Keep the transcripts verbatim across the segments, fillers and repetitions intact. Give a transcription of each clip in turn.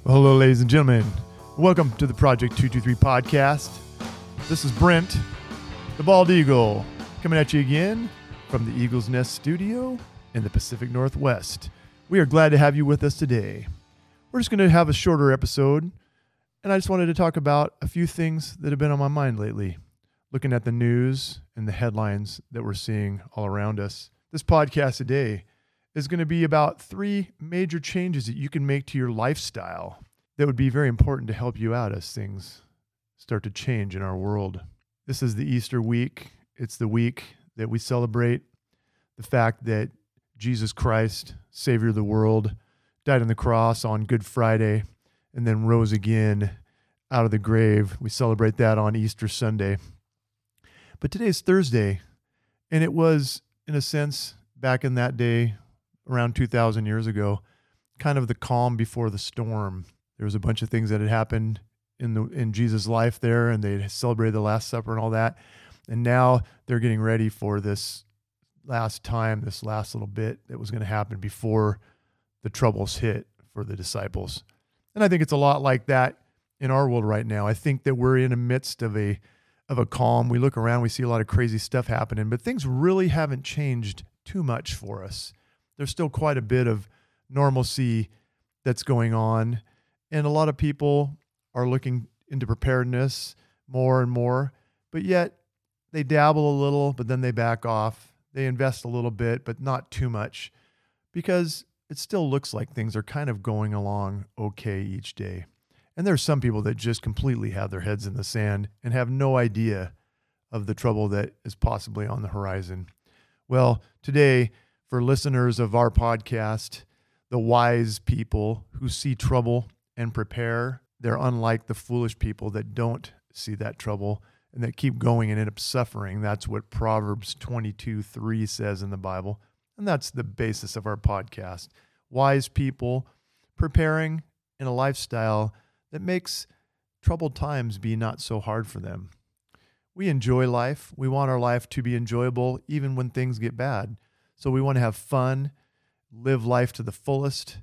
Well, hello, ladies and gentlemen. Welcome to the Project two two three podcast. This is Brent, the Bald Eagle, coming at you again from the Eagle's Nest studio in the Pacific Northwest. We are glad to have you with us today. We're just going to have a shorter episode, and I just wanted to talk about a few things that have been on my mind lately, looking at the news and the headlines that we're seeing all around us. This podcast today is going to be about three major changes that you can make to your lifestyle that would be very important to help you out as things start to change in our world. This is the Easter week. It's the week that we celebrate the fact that Jesus Christ, Savior of the world, died on the cross on Good Friday and then rose again out of the grave. We celebrate that on Easter Sunday. But today's Thursday, and it was, in a sense, back in that day, around two thousand years ago, kind of the calm before the storm. There was a bunch of things that had happened in the in Jesus' life there, and they celebrated the Last Supper and all that. And now they're getting ready for this last time, this last little bit that was going to happen before the troubles hit for the disciples. And I think it's a lot like that in our world right now. I think that we're in the midst of a of a calm. We look around, we see a lot of crazy stuff happening, but things really haven't changed too much for us. There's still quite a bit of normalcy that's going on, and a lot of people are looking into preparedness more and more, but yet they dabble a little, but then they back off. They invest a little bit, but not too much, because it still looks like things are kind of going along okay each day. And there's some people that just completely have their heads in the sand and have no idea of the trouble that is possibly on the horizon. Well, today, for listeners of our podcast, the wise people who see trouble and prepare, they're unlike the foolish people that don't see that trouble and that keep going and end up suffering. That's what Proverbs twenty-two three says in the Bible. And that's the basis of our podcast. Wise people preparing in a lifestyle that makes troubled times be not so hard for them. We enjoy life. We want our life to be enjoyable even when things get bad. So we want to have fun, live life to the fullest,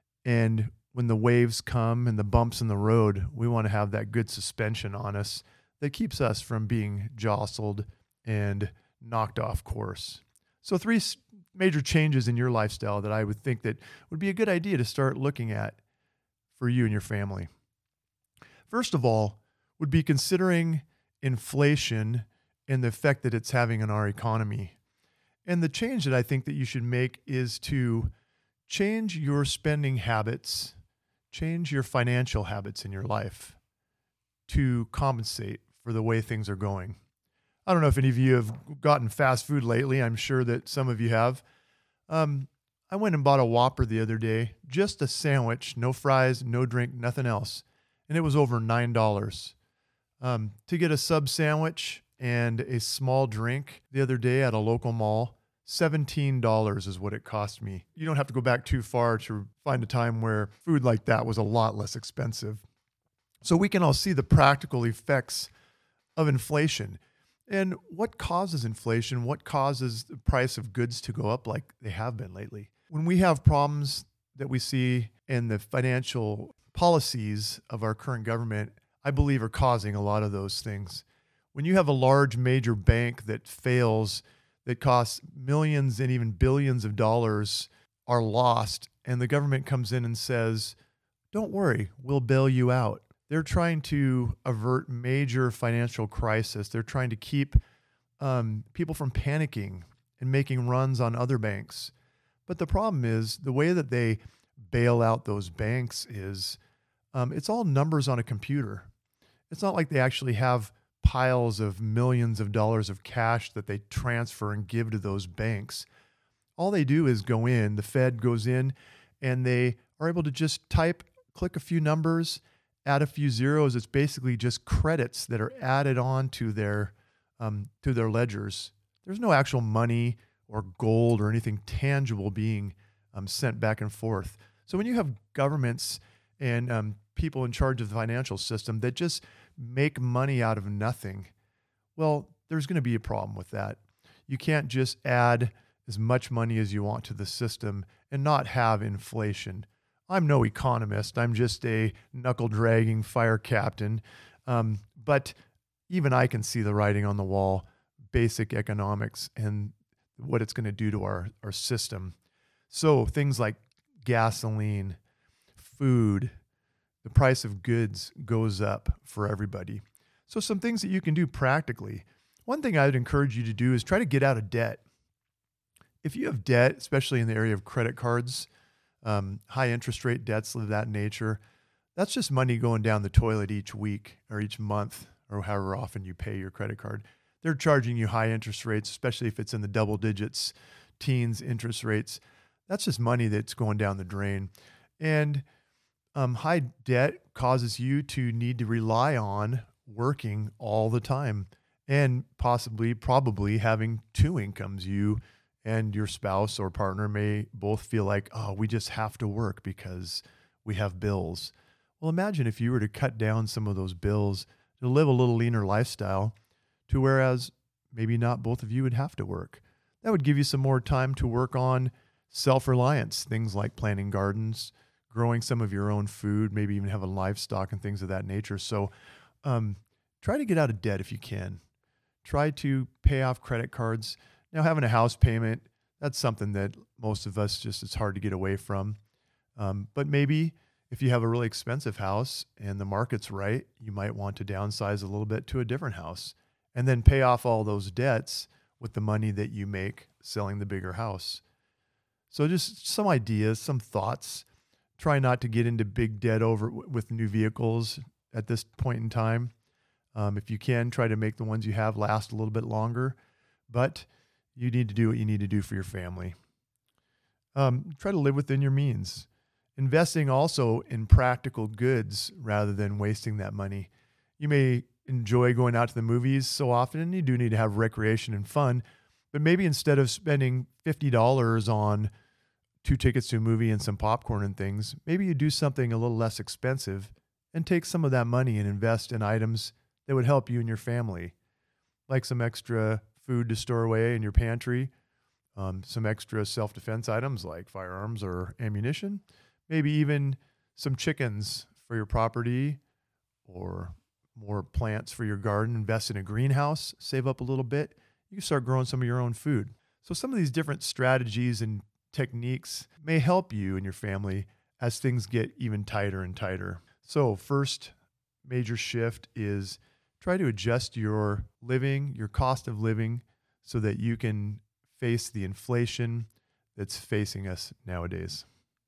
and when the waves come and the bumps in the road, we want to have that good suspension on us that keeps us from being jostled and knocked off course. So three major changes in your lifestyle that I would think that would be a good idea to start looking at for you and your family. First of all, would be considering inflation and the effect that it's having on our economy. And the change that I think that you should make is to change your spending habits, change your financial habits in your life to compensate for the way things are going. I don't know if any of you have gotten fast food lately. I'm sure that some of you have. Um, I went and bought a Whopper the other day, just a sandwich, no fries, no drink, nothing else. And it was over nine dollars. Um, to get a sub sandwich and a small drink the other day at a local mall, seventeen dollars is what it cost me. You don't have to go back too far to find a time where food like that was a lot less expensive. So we can all see the practical effects of inflation. And what causes inflation? What causes the price of goods to go up like they have been lately? When we have problems that we see in the financial policies of our current government, I believe are causing a lot of those things. When you have a large major bank that fails, that costs millions and even billions of dollars are lost, and the government comes in and says, don't worry, we'll bail you out. They're trying to avert major financial crisis. They're trying to keep um, people from panicking and making runs on other banks. But the problem is the way that they bail out those banks is um, it's all numbers on a computer. It's not like they actually have piles of millions of dollars of cash that they transfer and give to those banks. All they do is go in, the Fed goes in, and they are able to just type, click a few numbers, add a few zeros. It's basically just credits that are added on to their um, to their ledgers. There's no actual money or gold or anything tangible being um, sent back and forth. So when you have governments and um, people in charge of the financial system that just make money out of nothing, well, there's going to be a problem with that. You can't just add as much money as you want to the system and not have inflation. I'm no economist. I'm just a knuckle-dragging fire captain. Um, but even I can see the writing on the wall, basic economics and what it's going to do to our, our system. So things like gasoline, food, the price of goods goes up for everybody. So some things that you can do practically. One thing I would encourage you to do is try to get out of debt. If you have debt, especially in the area of credit cards, um, high interest rate debts of that nature, that's just money going down the toilet each week or each month or however often you pay your credit card. They're charging you high interest rates, especially if it's in the double digits, teens interest rates. That's just money that's going down the drain. And um, high debt causes you to need to rely on working all the time and possibly, probably having two incomes. You and your spouse or partner may both feel like, oh, we just have to work because we have bills. Well, imagine if you were to cut down some of those bills to live a little leaner lifestyle, to whereas maybe not both of you would have to work. That would give you some more time to work on self-reliance, things like planting gardens, growing some of your own food, maybe even having livestock and things of that nature. So um, try to get out of debt if you can. Try to pay off credit cards. Now, having a house payment, that's something that most of us just, it's hard to get away from. Um, but maybe if you have a really expensive house and the market's right, you might want to downsize a little bit to a different house and then pay off all those debts with the money that you make selling the bigger house. So just some ideas, some thoughts. Try not to get into big debt over with new vehicles at this point in time. Um, if you can, try to make the ones you have last a little bit longer, but you need to do what you need to do for your family. Um, try to live within your means. Investing also in practical goods rather than wasting that money. You may enjoy going out to the movies so often, and you do need to have recreation and fun, but maybe instead of spending fifty dollars on two tickets to a movie and some popcorn and things, maybe you do something a little less expensive and take some of that money and invest in items that would help you and your family, like some extra food to store away in your pantry, um, some extra self-defense items like firearms or ammunition, maybe even some chickens for your property or more plants for your garden. Invest in a greenhouse, save up a little bit. You can start growing some of your own food. So some of these different strategies and techniques may help you and your family as things get even tighter and tighter. So first major shift is try to adjust your living, your cost of living, so that you can face the inflation that's facing us nowadays.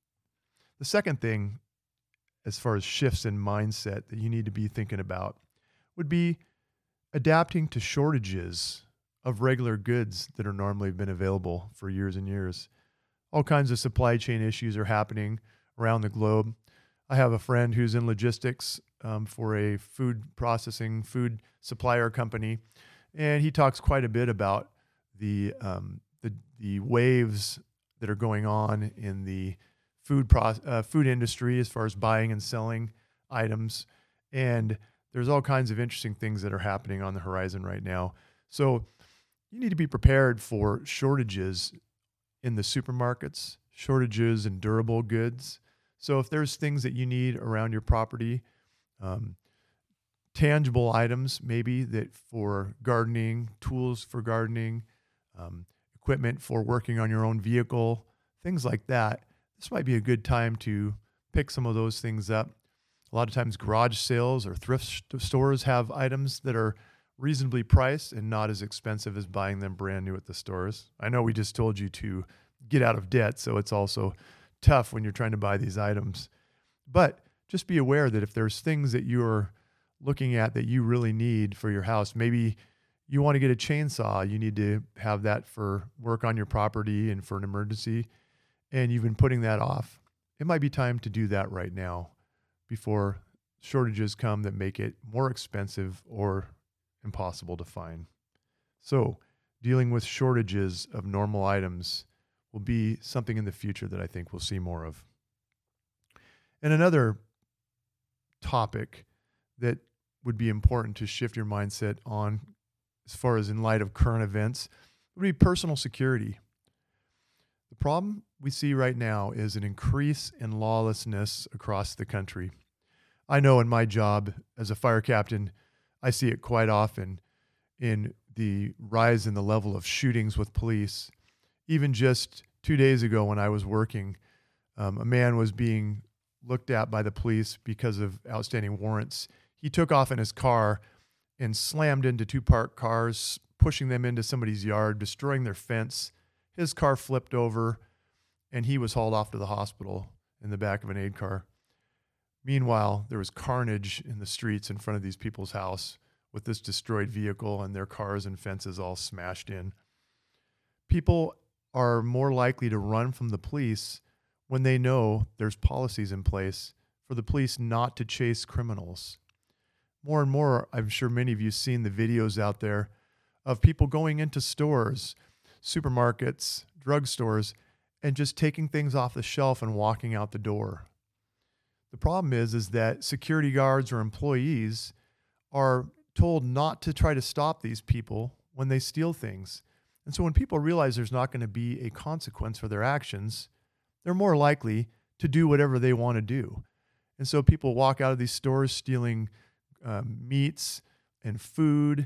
The second thing, as far as shifts in mindset that you need to be thinking about, would be adapting to shortages of regular goods that are normally been available for years and years. All kinds of supply chain issues are happening around the globe. I have a friend who's in logistics um, for a food processing, food supplier company, and he talks quite a bit about the um, the, the waves that are going on in the food pro- uh, food industry as far as buying and selling items, and there's all kinds of interesting things that are happening on the horizon right now. So you need to be prepared for shortages in the supermarkets, shortages in durable goods. So if there's things that you need around your property, um, tangible items maybe that for gardening, tools for gardening, um, equipment for working on your own vehicle, things like that, this might be a good time to pick some of those things up. A lot of times garage sales or thrift st- stores have items that are reasonably priced and not as expensive as buying them brand new at the stores. I know we just told you to get out of debt, so it's also tough when you're trying to buy these items. But just be aware that if there's things that you're looking at that you really need for your house, maybe you want to get a chainsaw, you need to have that for work on your property and for an emergency, and you've been putting that off. It might be time to do that right now before shortages come that make it more expensive or impossible to find. So dealing with shortages of normal items will be something in the future that I think we'll see more of. And another topic that would be important to shift your mindset on, as far as in light of current events, would be personal security. The problem we see right now is an increase in lawlessness across the country. I know in my job as a fire captain, I see it quite often in the rise in the level of shootings with police. Even just two days ago when I was working, um, a man was being looked at by the police because of outstanding warrants. He took off in his car and slammed into two parked cars, pushing them into somebody's yard, destroying their fence. His car flipped over, and he was hauled off to the hospital in the back of an aid car. Meanwhile, there was carnage in the streets in front of these people's house with this destroyed vehicle and their cars and fences all smashed in. People are more likely to run from the police when they know there's policies in place for the police not to chase criminals. More and more, I'm sure many of you have seen the videos out there of people going into stores, supermarkets, drugstores, and just taking things off the shelf and walking out the door. The problem is, is that security guards or employees are told not to try to stop these people when they steal things. And so when people realize there's not going to be a consequence for their actions, they're more likely to do whatever they want to do. And so people walk out of these stores stealing um, meats and food,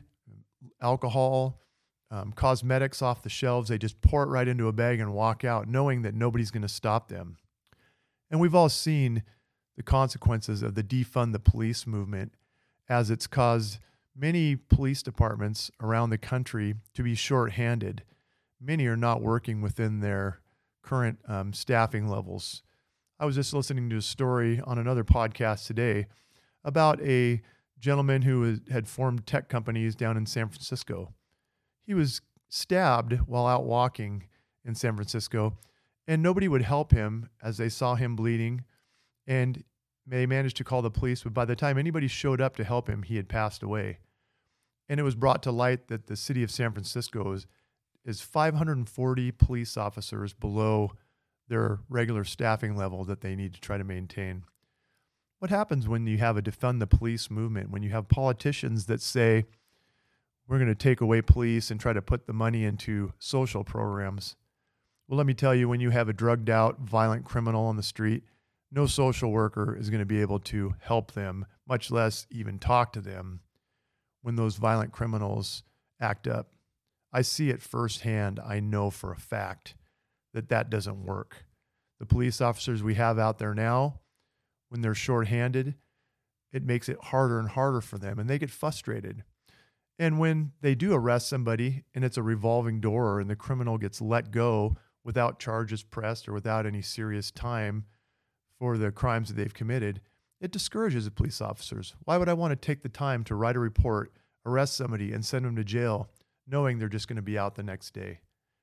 alcohol, um, cosmetics off the shelves. They just pour it right into a bag and walk out, knowing that nobody's going to stop them. And we've all seen the consequences of the defund the police movement, as it's caused many police departments around the country to be shorthanded. Many are not working within their current um, staffing levels. I was just listening to a story on another podcast today about a gentleman who was, had formed tech companies down in San Francisco. He was stabbed while out walking in San Francisco, and nobody would help him as they saw him bleeding, and they managed to call the police, but by the time anybody showed up to help him, he had passed away. And it was brought to light that the city of San Francisco is, is five hundred forty police officers below their regular staffing level that they need to try to maintain. What happens when you have a defund the police movement, when you have politicians that say, we're going to take away police and try to put the money into social programs? Well, let me tell you, when you have a drugged out, violent criminal on the street, no social worker is going to be able to help them, much less even talk to them when those violent criminals act up. I see it firsthand. I know for a fact that that doesn't work. The police officers we have out there now, when they're shorthanded, it makes it harder and harder for them, and they get frustrated. And when they do arrest somebody and it's a revolving door and the criminal gets let go without charges pressed or without any serious time for the crimes that they've committed, it discourages the police officers. Why would I want to take the time to write a report, arrest somebody, and send them to jail, knowing they're just going to be out the next day?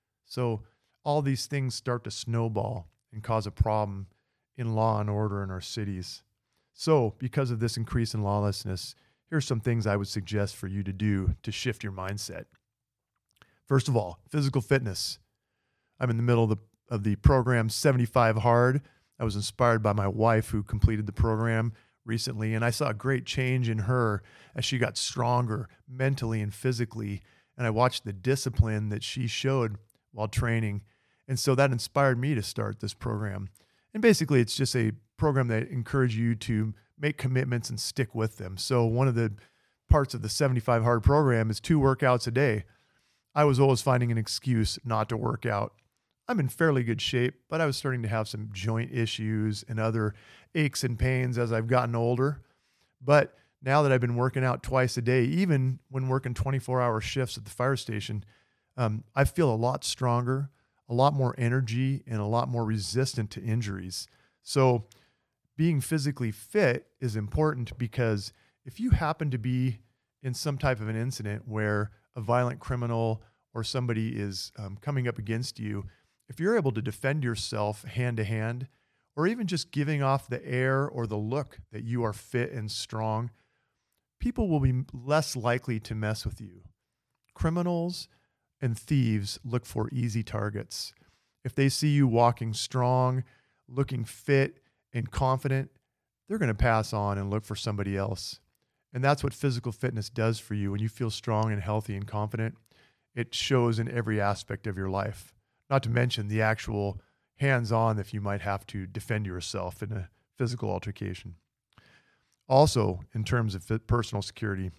So all these things start to snowball and cause a problem in law and order in our cities. So because of this increase in lawlessness, here's some things I would suggest for you to do to shift your mindset. First of all, physical fitness. I'm in the middle of the, of the program seventy-five Hard. I was inspired by my wife who completed the program recently, and I saw a great change in her as she got stronger mentally and physically, and I watched the discipline that she showed while training, and so that inspired me to start this program. And basically, it's just a program that encourages you to make commitments and stick with them. So one of the parts of the seventy-five Hard program is two workouts a day. I was always finding an excuse not to work out. I'm in fairly good shape, but I was starting to have some joint issues and other aches and pains as I've gotten older. But now that I've been working out twice a day, even when working twenty-four hour shifts at the fire station, um, I feel a lot stronger, a lot more energy, and a lot more resistant to injuries. So being physically fit is important, because if you happen to be in some type of an incident where a violent criminal or somebody is um, coming up against you, if you're able to defend yourself hand to hand, or even just giving off the air or the look that you are fit and strong, people will be less likely to mess with you. Criminals and thieves look for easy targets. If they see you walking strong, looking fit and confident, they're going to pass on and look for somebody else. And that's what physical fitness does for you. When you feel strong and healthy and confident, it shows in every aspect of your life. not to mention the actual hands-on if you might have to defend yourself in a physical altercation. Also, in terms of personal security,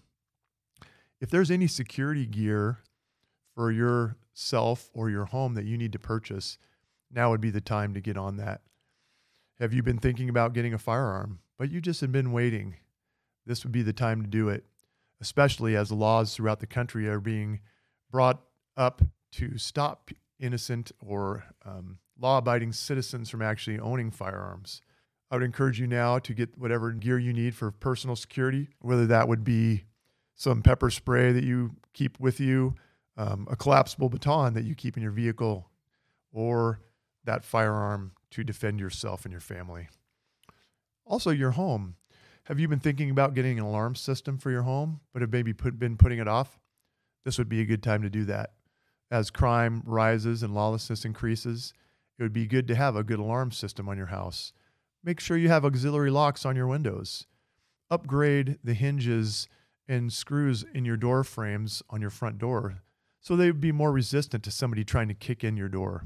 if there's any security gear for yourself or your home that you need to purchase, now would be the time to get on that. Have you been thinking about getting a firearm, but you just have been waiting? This would be the time to do it, especially as the laws throughout the country are being brought up to stop innocent or um, law-abiding citizens from actually owning firearms. I would encourage you now to get whatever gear you need for personal security, whether that would be some pepper spray that you keep with you, um, a collapsible baton that you keep in your vehicle, or that firearm to defend yourself and your family. Also, your home. Have you been thinking about getting an alarm system for your home, but have maybe put, been putting it off? This would be a good time to do that. As crime rises and lawlessness increases, it would be good to have a good alarm system on your house. Make sure you have auxiliary locks on your windows. Upgrade the hinges and screws in your door frames on your front door so they would be more resistant to somebody trying to kick in your door.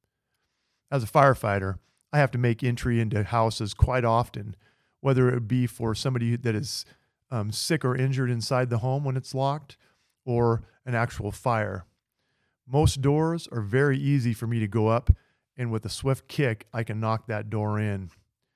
As a firefighter, I have to make entry into houses quite often, whether it be for somebody that is um, sick or injured inside the home when it's locked, or an actual fire. Most doors are very easy for me to go up, and with a swift kick, I can knock that door in.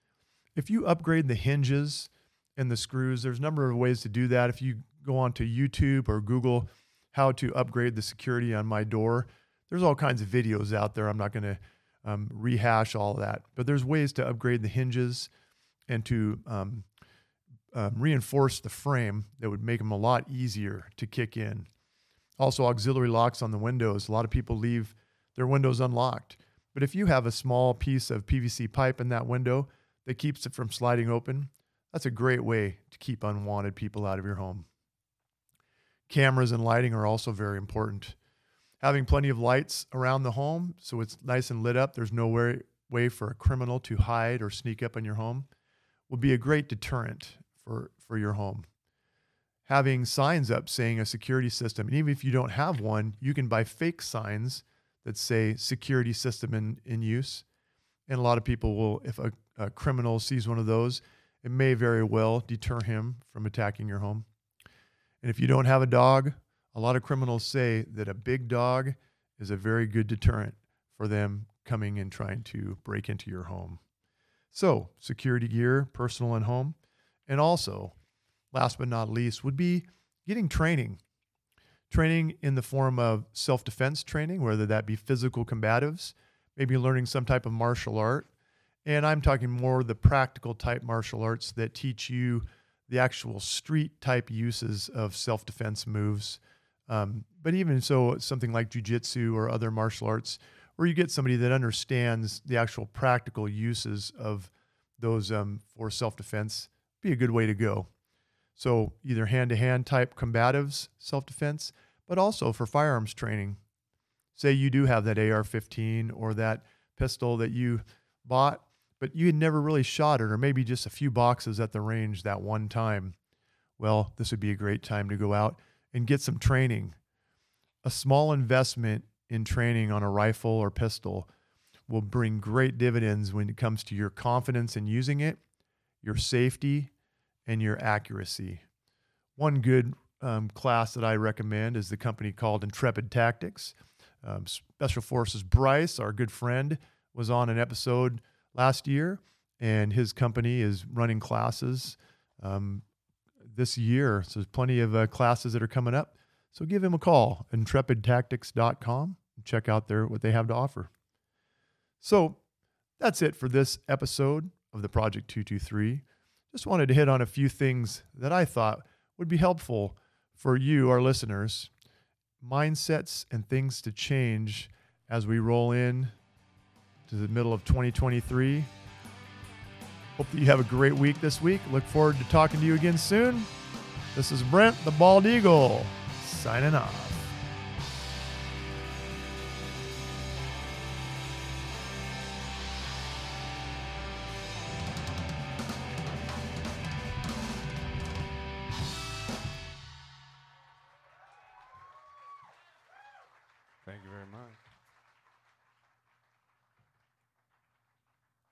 If you upgrade the hinges and the screws, there's a number of ways to do that. If you go onto YouTube or Google how to upgrade the security on my door, there's all kinds of videos out there. I'm not going to um, rehash all that, but there's ways to upgrade the hinges and to um, um, reinforce the frame that would make them a lot easier to kick in. Also, auxiliary locks on the windows. A lot of people leave their windows unlocked, but if you have a small piece of P V C pipe in that window that keeps it from sliding open, that's a great way to keep unwanted people out of your home. Cameras and lighting are also very important. Having plenty of lights around the home so it's nice and lit up, there's no way, way for a criminal to hide or sneak up in your home, will be a great deterrent for, for your home. Having signs up saying a security system, and even if you don't have one, you can buy fake signs that say security system in, in use. And a lot of people will, if a, a criminal sees one of those, it may very well deter him from attacking your home. And if you don't have a dog, a lot of criminals say that a big dog is a very good deterrent for them coming and trying to break into your home. So, security gear, personal and home. And also, last but not least, would be getting training. Training in the form of self-defense training, whether that be physical combatives, maybe learning some type of martial art. And I'm talking more the practical type martial arts that teach you the actual street type uses of self-defense moves. Um, but even so, something like jiu-jitsu or other martial arts, where you get somebody that understands the actual practical uses of those um, for self-defense, be a good way to go. So either hand-to-hand type combatives, self-defense, but also for firearms training. Say you do have that A R fifteen or that pistol that you bought, but you had never really shot it, or maybe just a few boxes at the range that one time. Well, this would be a great time to go out and get some training. A small investment in training on a rifle or pistol will bring great dividends when it comes to your confidence in using it, your safety, and your accuracy. One good um, class that I recommend is the company called Intrepid Tactics. Um, Special Forces Bryce, our good friend, was on an episode last year, and his company is running classes um, this year. So there's plenty of uh, classes that are coming up. So give him a call, intrepid tactics dot com, and check out their, what they have to offer. So that's it for this episode of the Project two two three. Just wanted to hit on a few things that I thought would be helpful for you, our listeners. Mindsets and things to change as we roll in to the middle of twenty twenty-three. Hope that you have a great week this week. Look forward to talking to you again soon. This is Brent, the Bald Eagle, signing off. Thank you very much.